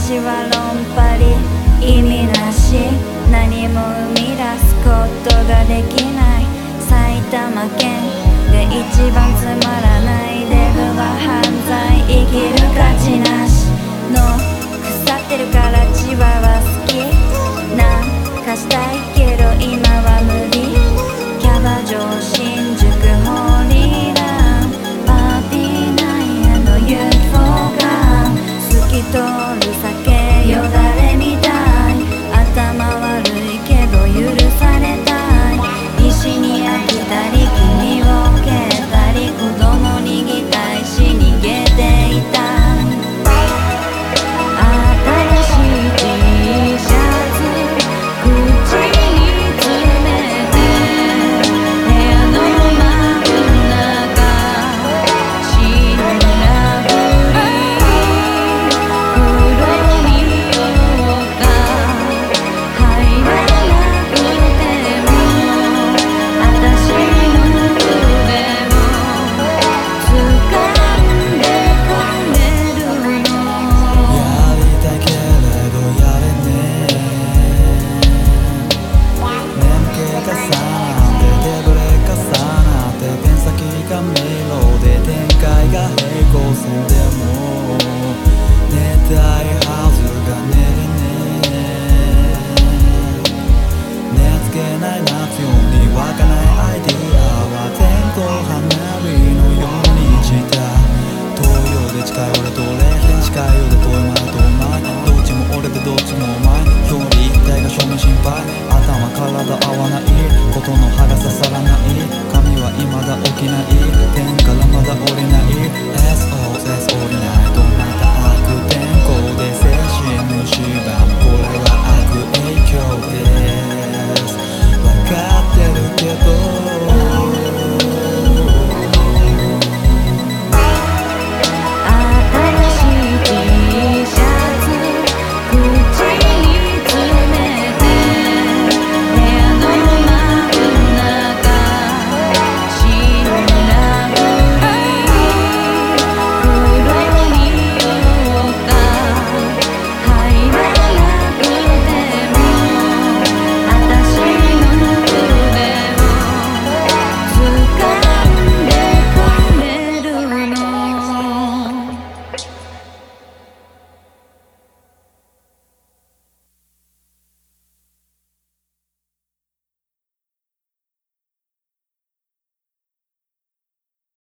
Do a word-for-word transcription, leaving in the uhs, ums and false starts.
私は論破り意味なし、何も生み出すことができない。埼玉県で一番つまらないデブは犯罪、生きる価値なしの腐ってるから千葉は好き。なんかしたいけど今は無理。キャバ嬢新宿ホリーランパーティーナイン ユーフォー が透き通る